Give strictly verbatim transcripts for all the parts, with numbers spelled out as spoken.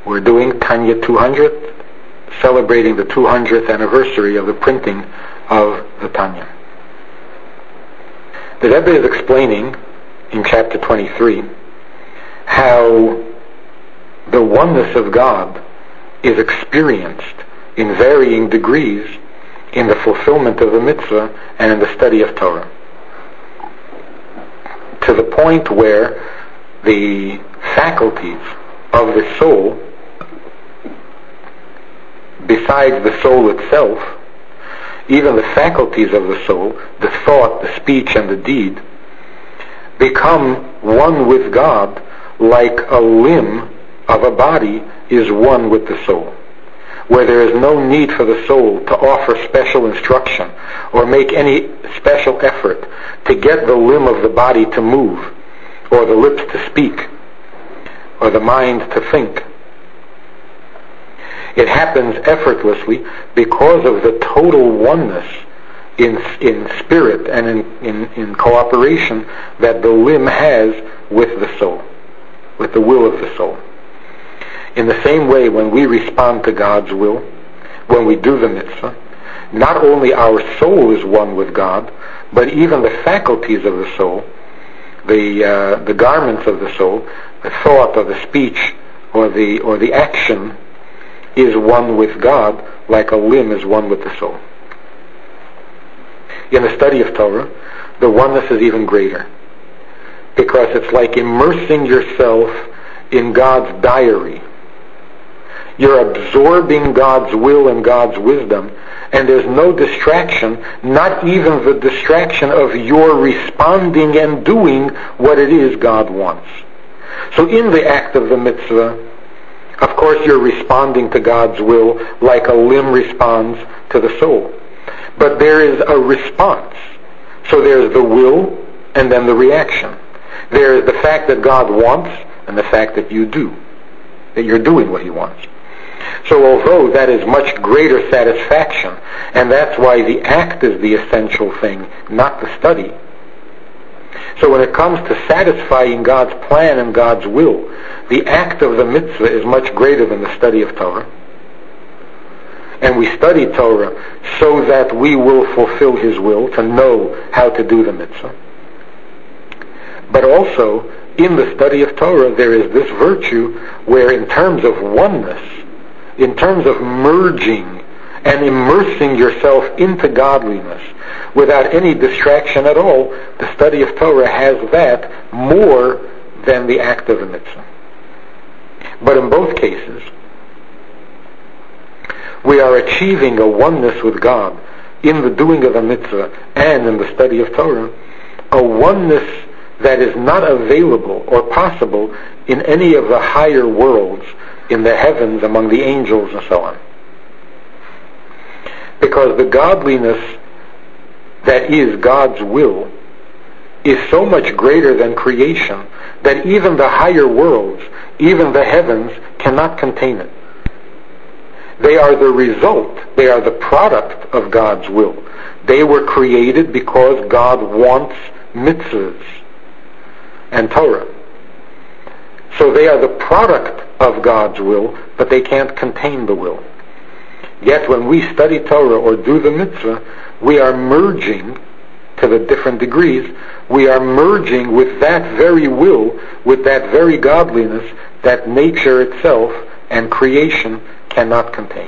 We're doing Tanya two hundred, celebrating the two hundredth anniversary of the printing of the Tanya. The Rebbe is explaining in chapter twenty-three how the oneness of God is experienced in varying degrees in the fulfillment of the mitzvah and in the study of Torah, to the point where the faculties of the soul, besides the soul itself, even the faculties of the soul, the thought, the speech, and the deed, become one with God like a limb of a body is one with the soul, where there is no need for the soul to offer special instruction or make any special effort to get the limb of the body to move, or the lips to speak, or the mind to think. It happens effortlessly because of the total oneness in in spirit and in, in, in cooperation that the limb has with the soul, with the will of the soul. In the same way, when we respond to God's will, when we do the mitzvah, not only our soul is one with God, but even the faculties of the soul, the uh, the garments of the soul, the thought or the speech or the or the action is one with God, like a limb is one with the soul. In the study of Torah, the oneness is even greater, because it's like immersing yourself in God's diary. You're absorbing God's will and God's wisdom, and there's no distraction, not even the distraction of your responding and doing what it is God wants. So in the act of the mitzvah, of course you're responding to God's will like a limb responds to the soul. But there is a response. So there's the will and then the reaction. There is the fact that God wants and the fact that you do, that you're doing what He wants. So although that is much greater satisfaction, and that's why the act is the essential thing, not the study. So when it comes to satisfying God's plan and God's will, the act of the mitzvah is much greater than the study of Torah. And we study Torah so that we will fulfill His will, to know how to do the mitzvah. But also, in the study of Torah, there is this virtue where, in terms of oneness, in terms of merging and immersing yourself into godliness without any distraction at all, the study of Torah has that more than the act of the mitzvah. But in both cases, we are achieving a oneness with God in the doing of a mitzvah and in the study of Torah, a oneness that is not available or possible in any of the higher worlds, in the heavens, among the angels, and so on. Because the godliness that is God's will is so much greater than creation that even the higher worlds, even the heavens, cannot contain it. They are the result, they are the product of God's will. They were created because God wants mitzvahs and Torah. So they are the product of God's will, but they can't contain the will. Yet when we study Torah or do the mitzvah, we are merging, to the different degrees, we are merging with that very will, with that very godliness that nature itself and creation cannot contain.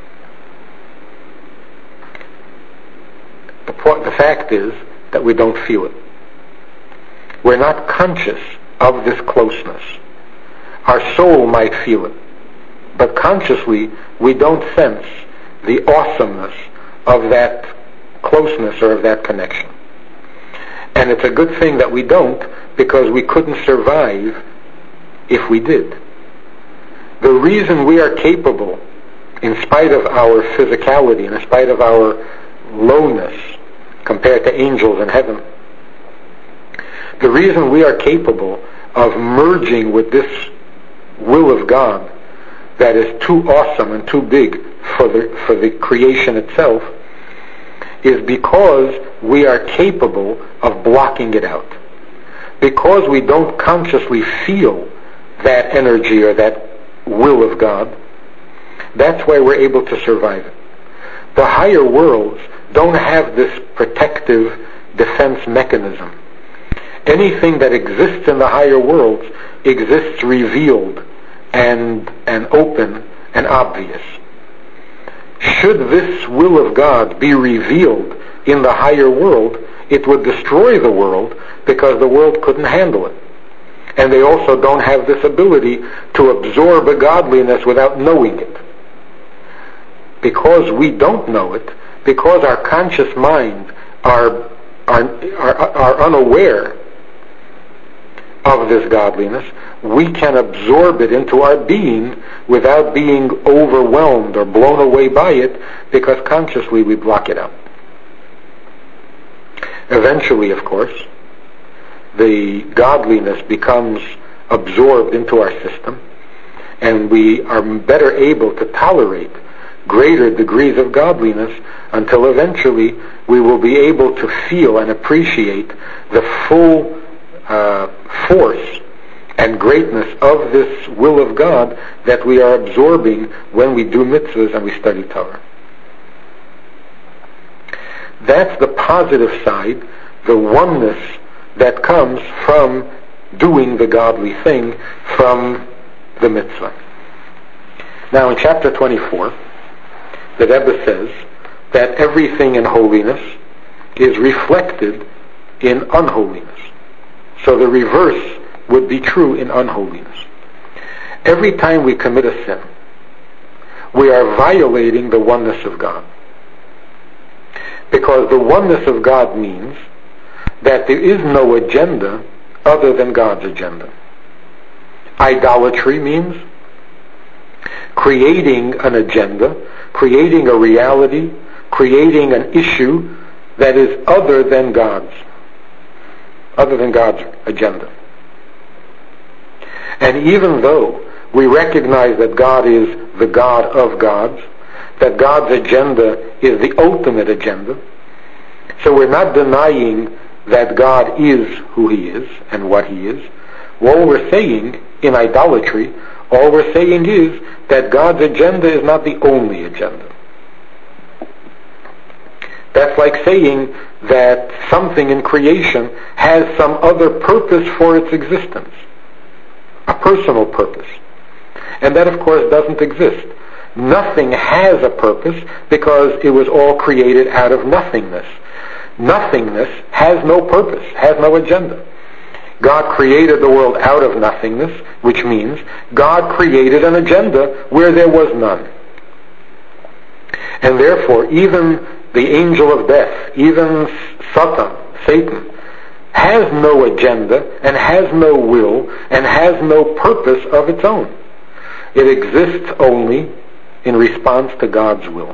The, po- the fact is that we don't feel it. We're not conscious of this closeness. Our soul might feel it, but consciously we don't sense the awesomeness of that closeness or of that connection. And it's a good thing that we don't, because we couldn't survive if we did. The reason we are capable, in spite of our physicality and in spite of our lowness compared to angels in heaven, the reason we are capable of merging with this will of God that is too awesome and too big for the for the creation itself is because we are capable of blocking it out. Because we don't consciously feel that energy or that will of God. That's why we're able to survive it. The higher worlds don't have this protective defense mechanism. Anything that exists in the higher worlds exists revealed and, and open and obvious. Should this will of God be revealed in the higher world, it would destroy the world because the world couldn't handle it. And they also don't have this ability to absorb a godliness without knowing it. Because we don't know it, because our conscious minds are, are, are, are unaware of this godliness, we can absorb it into our being without being overwhelmed or blown away by it, because consciously we block it out. Eventually, of course, the godliness becomes absorbed into our system, and we are better able to tolerate greater degrees of godliness until eventually we will be able to feel and appreciate the full uh, force and greatness of this will of God that we are absorbing when we do mitzvahs and we study Torah. That's the positive side, the oneness that comes from doing the godly thing, from the mitzvah. Now in chapter twenty-four, the Rebbe says that everything in holiness is reflected in unholiness. So the reverse would be true in unholiness. Every time we commit a sin, we are violating the oneness of God. Because the oneness of God means that there is no agenda other than God's agenda. Idolatry means creating an agenda, creating a reality, creating an issue that is other than God's, other than God's agenda. And even though we recognize that God is the God of gods, that God's agenda is the ultimate agenda, so we're not denying that God is who He is and what He is. All we're saying in idolatry, all we're saying is that God's agenda is not the only agenda. That's like saying that something in creation has some other purpose for its existence, a personal purpose. And that, of course, doesn't exist. Nothing has a purpose because it was all created out of nothingness. Nothingness has no purpose, has no agenda. God created the world out of nothingness, which means God created an agenda where there was none. And therefore, even the angel of death, even Satan, Satan, has no agenda and has no will and has no purpose of its own. It exists only in response to God's will.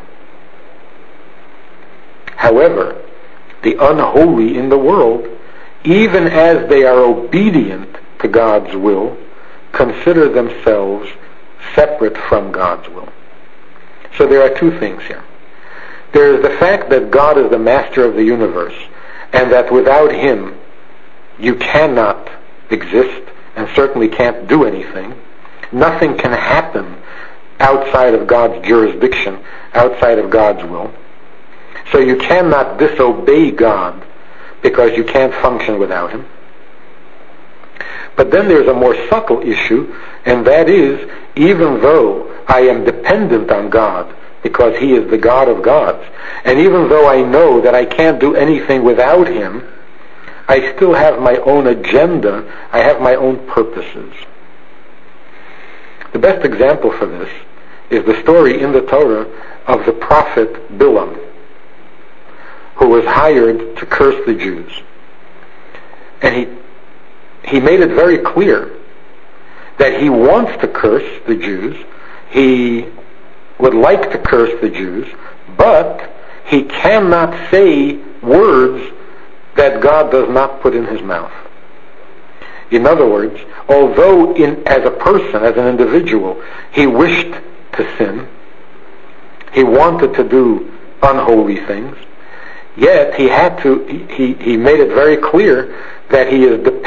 However, the unholy in the world, even as they are obedient to God's will, consider themselves separate from God's will. So there are two things here. There is the fact that God is the master of the universe, and that without Him you cannot exist and certainly can't do anything. Nothing can happen outside of God's jurisdiction, outside of God's will. So you cannot disobey God because you can't function without Him. But then there's a more subtle issue, and that is, even though I am dependent on God because He is the God of gods, and even though I know that I can't do anything without Him, I still have my own agenda, I have my own purposes. The best example for this is the story in the Torah of the prophet Bilam, who was hired to curse the Jews. And he he made it very clear that he wants to curse the Jews, he would like to curse the Jews, but he cannot say words that God does not put in his mouth. In other words, although in, as a person, as an individual, he wished to sin, he wanted to do unholy things, yet he had to, he, he made it very clear that he is dependent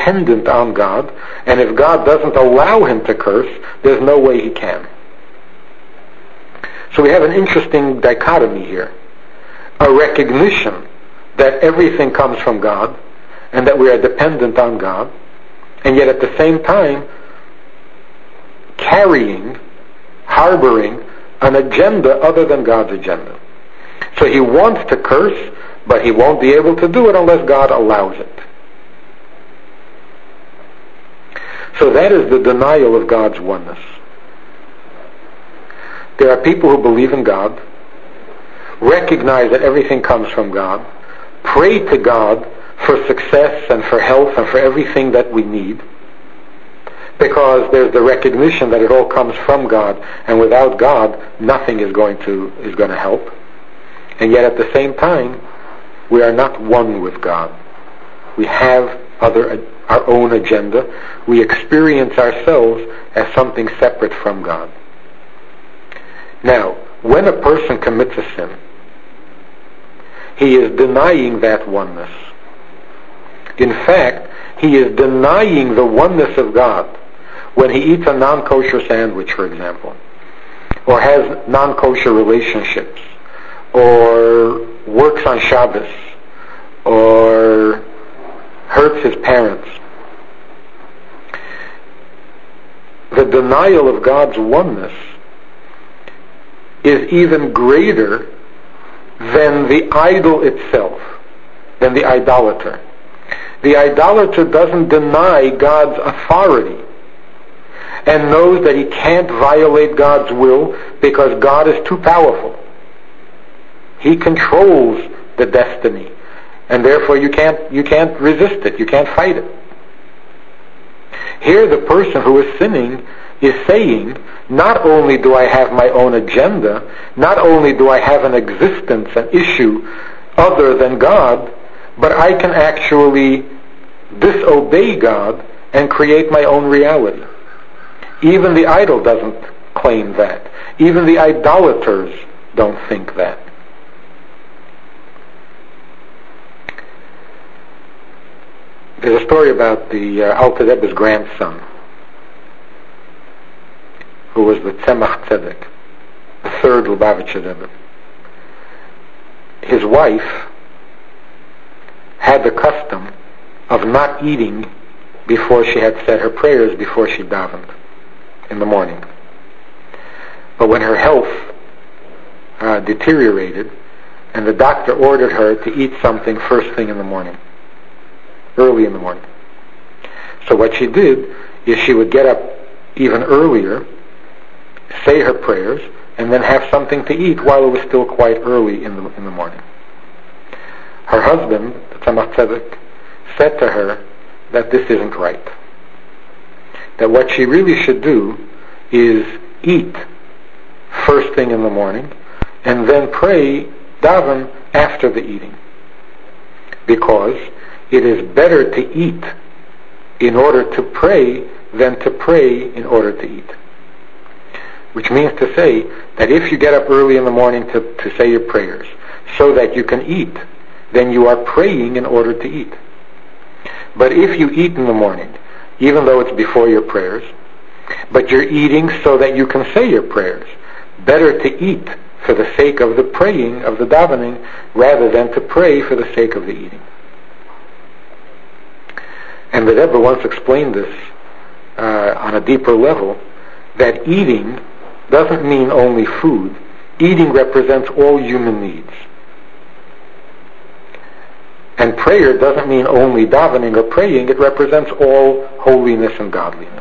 dependent on God, and if God doesn't allow him to curse, there's no way he can. So we have an interesting dichotomy here. A recognition that everything comes from God, and that we are dependent on God, and yet at the same time carrying, harboring an agenda other than God's agenda. So he wants to curse, but he won't be able to do it unless God allows it. So that is the denial of God's oneness. There are people who believe in God, recognize that everything comes from God, pray to God for success and for health and for everything that we need, because there's the recognition that it all comes from God, and without God, nothing is going to is going to help. And yet at the same time, we are not one with God. We have other our own agenda. We experience ourselves as something separate from God. Now, when a person commits a sin, he is denying that oneness. In fact, he is denying the oneness of God when he eats a non-kosher sandwich, for example, or has non-kosher relationships, or works on Shabbos, or hurts his parents. The denial of God's oneness is even greater than the idol itself, than the idolater. The idolater doesn't deny God's authority and knows that he can't violate God's will because God is too powerful. He controls the destiny, and therefore you can't you can't resist it, you can't fight it. Here the person who is sinning is saying, not only do I have my own agenda, not only do I have an existence, an issue other than God, but I can actually disobey God and create my own reality. Even the idol doesn't claim that. Even the idolaters don't think that. There's a story about the uh, Alter Rebbe's grandson, who was the Tzemach Tzedek, the third Lubavitcher Rebbe. His wife had the custom of not eating before she had said her prayers, before she davened in the morning. But when her health uh, deteriorated, and the doctor ordered her to eat something first thing in the morning, early in the morning. So what she did is she would get up even earlier, say her prayers, and then have something to eat while it was still quite early in the in the morning. Her husband, the Tzemach Tzedek, said to her that this isn't right. That what she really should do is eat first thing in the morning and then pray, daven, after the eating. Because it is better to eat in order to pray than to pray in order to eat. Which means to say that if you get up early in the morning to, to say your prayers so that you can eat, then you are praying in order to eat. But if you eat in the morning, even though it's before your prayers, but you're eating so that you can say your prayers, better to eat for the sake of the praying, of the davening, rather than to pray for the sake of the eating. And the Rebbe once explained this uh, on a deeper level, that eating doesn't mean only food. Eating represents all human needs. And prayer doesn't mean only davening or praying, it represents all holiness and godliness.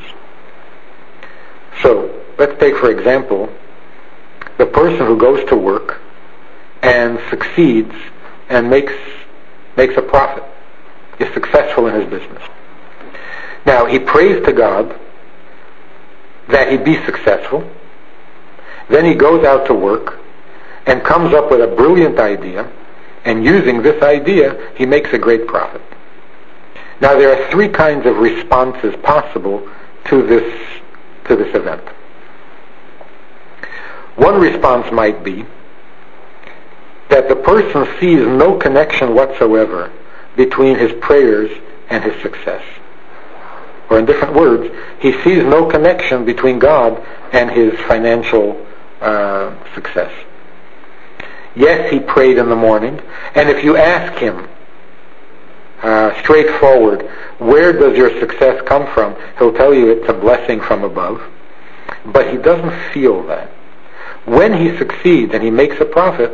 So, let's take for example, the person who goes to work and succeeds and makes makes a profit, is successful in his business. Now, he prays to God that he be successful. Then he goes out to work and comes up with a brilliant idea, and using this idea, he makes a great profit. Now, there are three kinds of responses possible to this, to this event. One response might be that the person sees no connection whatsoever between his prayers and his success. Or in different words, he sees no connection between God and his financial uh, success. Yes, he prayed in the morning, and if you ask him uh, straightforward, where does your success come from? He'll tell you it's a blessing from above, but he doesn't feel that. When he succeeds and he makes a profit,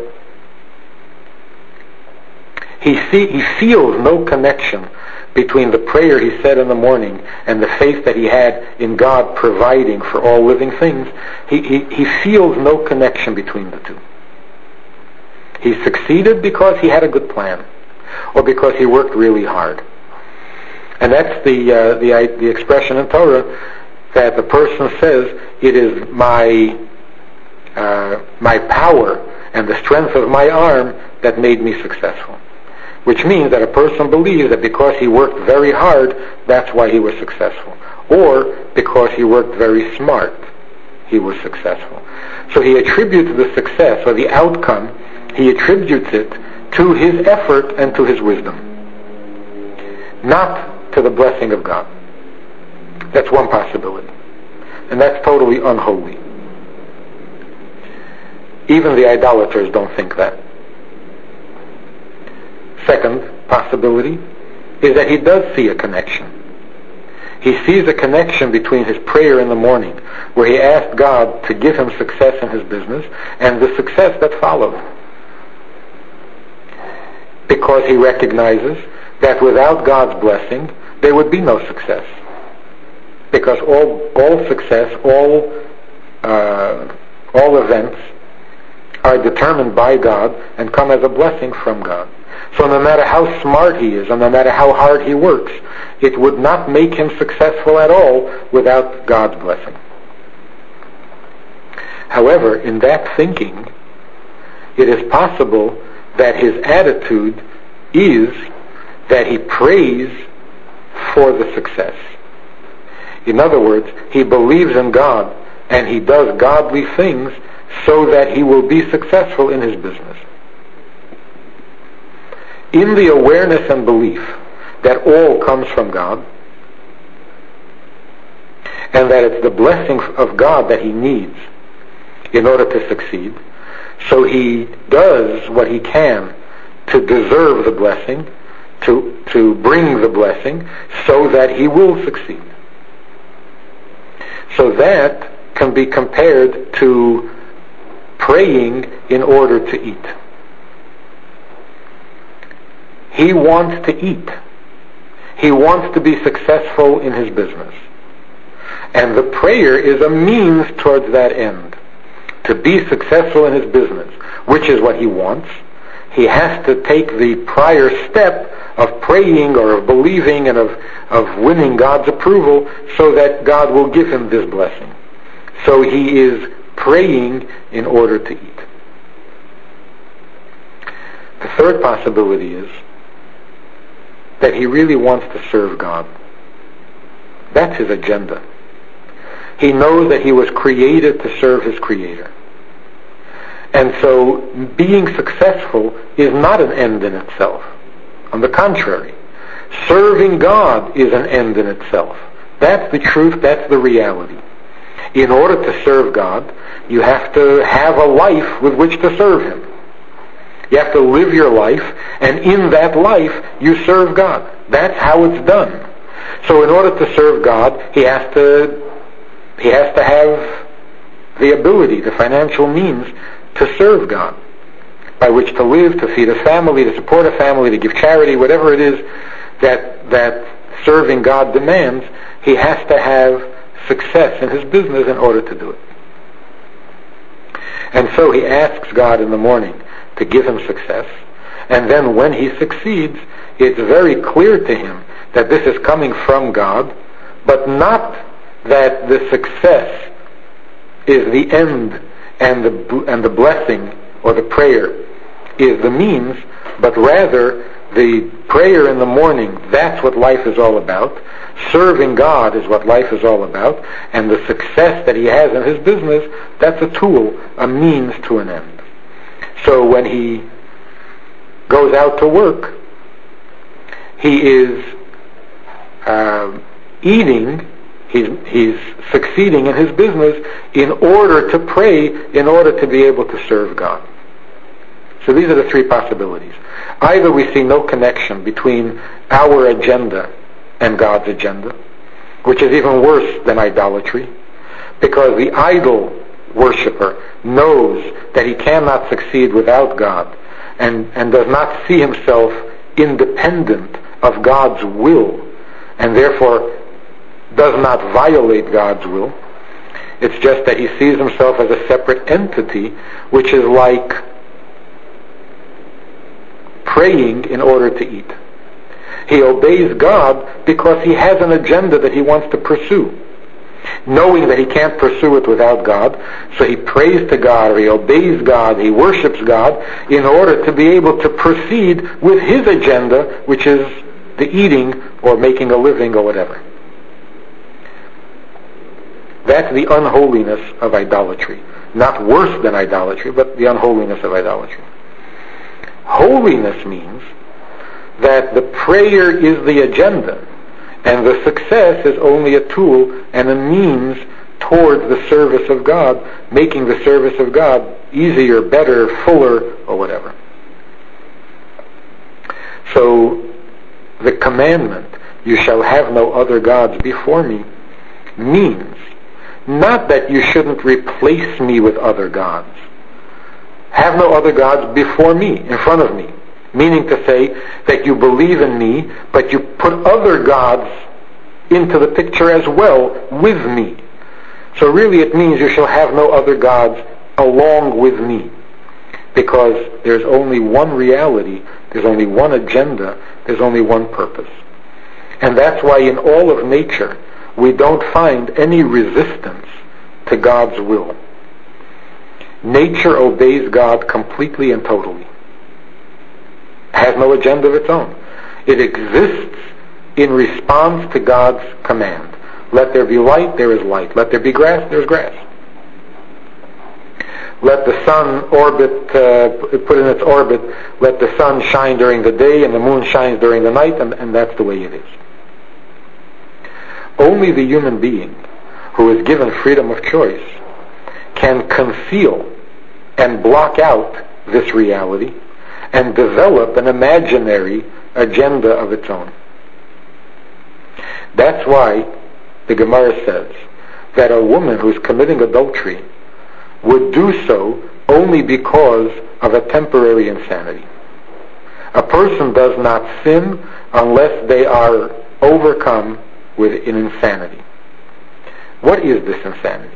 he see, he feels no connection between the prayer he said in the morning and the faith that he had in God providing for all living things. He, he, he feels no connection between the two. He succeeded because he had a good plan, or because he worked really hard. And that's the uh, the, uh, the expression in Torah that the person says, it is my uh, my power and the strength of my arm that made me successful. Which means that a person believes that because he worked very hard, that's why he was successful. Or because he worked very smart, he was successful. So he attributes the success, or the outcome, he attributes it to his effort and to his wisdom, not to the blessing of God. That's one possibility. And that's totally unholy. Even the idolaters don't think that. Second possibility is that he does see a connection. He sees a connection between his prayer in the morning, where he asked God to give him success in his business, and the success that followed. Because he recognizes that without God's blessing, there would be no success. Because all all success, all uh, all events are determined by God and come as a blessing from God. So no matter how smart he is, and no matter how hard he works, it would not make him successful at all without God's blessing. However, in that thinking, it is possible that his attitude is that he prays for the success. In other words, he believes in God and he does godly things so that he will be successful in his business. In the awareness and belief that all comes from God, and that it's the blessing of God that he needs in order to succeed, so he does what he can to deserve the blessing, to, to bring the blessing, so that he will succeed. So that can be compared to praying in order to eat. He wants to eat. He wants to be successful in his business. And the prayer is a means towards that end. To be successful in his business, which is what he wants, he has to take the prior step of praying or of believing and of, of winning God's approval so that God will give him this blessing. So he is praying in order to eat. The third possibility is that he really wants to serve God. That's his agenda. He knows that he was created to serve his Creator. And so being successful is not an end in itself. On the contrary, serving God is an end in itself. That's the truth, that's the reality. In order to serve God, you have to have a life with which to serve Him. You have to live your life, and in that life, you serve God. That's how it's done. So in order to serve God, he has to, he has to have the ability, the financial means to serve God, by which to live, to feed a family, to support a family, to give charity, whatever it is that, that serving God demands, he has to have success in his business in order to do it. And so he asks God in the morning to give him success, and then when he succeeds, it's very clear to him that this is coming from God, but not that the success is the end and the and the blessing or the prayer is the means, but rather the prayer in the morning, that's what life is all about. Serving God is what life is all about, and the success that he has in his business, that's a tool, a means to an end. So when he goes out to work, he is uh, eating, he's, he's succeeding in his business in order to pray, in order to be able to serve God. So these are the three possibilities. Either we see no connection between our agenda and God's agenda, which is even worse than idolatry, because the idol worshiper knows that he cannot succeed without God, and, and does not see himself independent of God's will, and therefore does not violate God's will. It's just that he sees himself as a separate entity, which is like praying in order to eat. He obeys God because he has an agenda that he wants to pursue, knowing that he can't pursue it without God. So he prays to God, or he obeys God, he worships God in order to be able to proceed with his agenda, which is the eating or making a living or whatever. That's the unholiness of idolatry. Not worse than idolatry, but the unholiness of idolatry. Holiness means that the prayer is the agenda, and the success is only a tool and a means towards the service of God, making the service of God easier, better, fuller, or whatever. So the commandment, you shall have no other gods before me, means not that you shouldn't replace me with other gods. Have no other gods before me, in front of me. Meaning to say that you believe in me, but you put other gods into the picture as well with me. So really it means you shall have no other gods along with me. Because there's only one reality, there's only one agenda, there's only one purpose. And that's why in all of nature we don't find any resistance to God's will. Nature obeys God completely and totally. Has no agenda of its own. It exists in response to God's command. Let there be light, there is light. Let there be grass, there is grass. Let the sun orbit, uh, put in its orbit, let the sun shine during the day and the moon shines during the night, and, and that's the way it is. Only the human being who is given freedom of choice can conceal and block out this reality and develop an imaginary agenda of its own. That's why the Gemara says that a woman who's committing adultery would do so only because of a temporary insanity. A person does not sin unless they are overcome with an insanity. What is this insanity?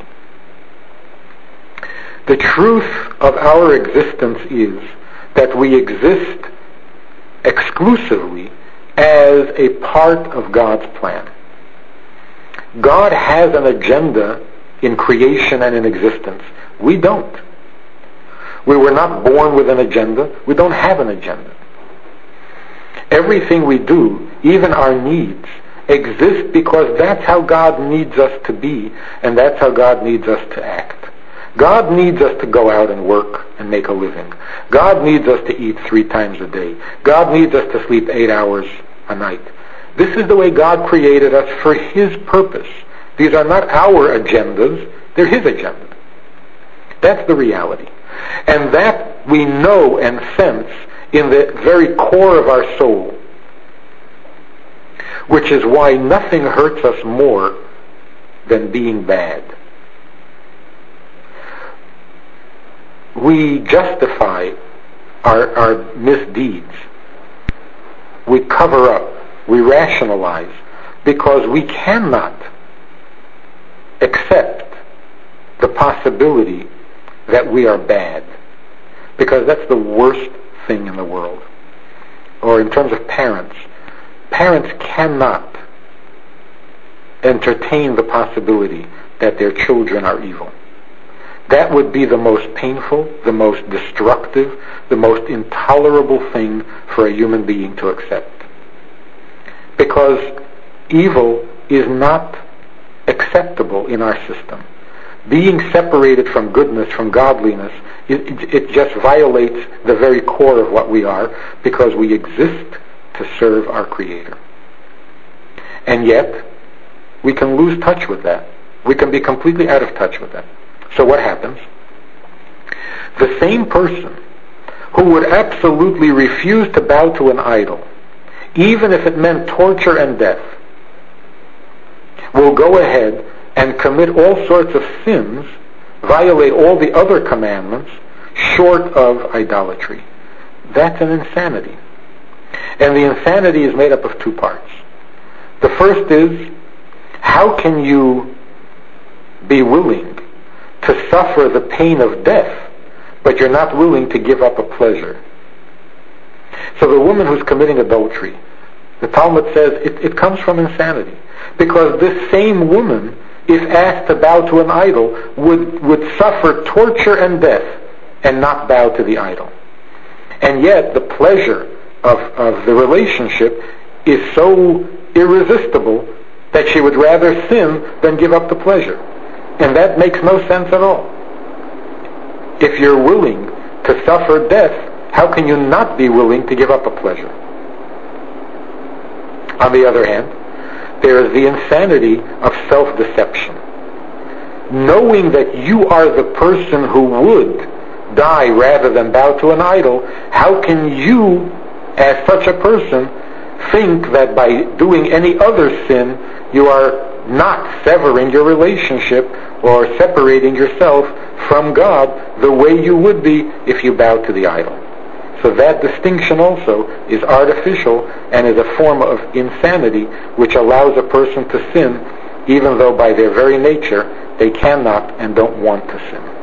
The truth of our existence is that we exist exclusively as a part of God's plan. God has an agenda in creation and in existence. We don't. We were not born with an agenda. We don't have an agenda. Everything we do, even our needs, exist because that's how God needs us to be, and that's how God needs us to act. God needs us to go out and work and make a living. God needs us to eat three times a day. God needs us to sleep eight hours a night. This is the way God created us for His purpose. These are not our agendas, they're His agenda. That's the reality. And that we know and sense in the very core of our soul, which is why nothing hurts us more than being bad. We justify our, our misdeeds. We cover up. We rationalize because we cannot accept the possibility that we are bad, because that's the worst thing in the world. Or in terms of parents, parents cannot entertain the possibility that their children are evil. That would be the most painful, the most destructive, the most intolerable thing for a human being to accept. Because evil is not acceptable in our system. Being separated from goodness, from godliness, it, it, it just violates the very core of what we are, because we exist to serve our Creator. And yet, we can lose touch with that. We can be completely out of touch with that. So what happens? The same person who would absolutely refuse to bow to an idol, even if it meant torture and death, will go ahead and commit all sorts of sins, violate all the other commandments, short of idolatry. That's an insanity. And the insanity is made up of two parts. The first is, how can you be willing to suffer the pain of death, but you're not willing to give up a pleasure? So the woman who's committing adultery, the Talmud says it, it comes from insanity. Because this same woman, if asked to bow to an idol, would, would suffer torture and death and not bow to the idol. And yet the pleasure of, of the relationship is so irresistible that she would rather sin than give up the pleasure. And that makes no sense at all. If you're willing to suffer death, how can you not be willing to give up a pleasure? On the other hand, there is the insanity of self-deception. Knowing that you are the person who would die rather than bow to an idol, how can you, as such a person, think that by doing any other sin, you are not severing your relationship or separating yourself from God the way you would be if you bowed to the idol? So that distinction also is artificial and is a form of insanity which allows a person to sin even though by their very nature they cannot and don't want to sin.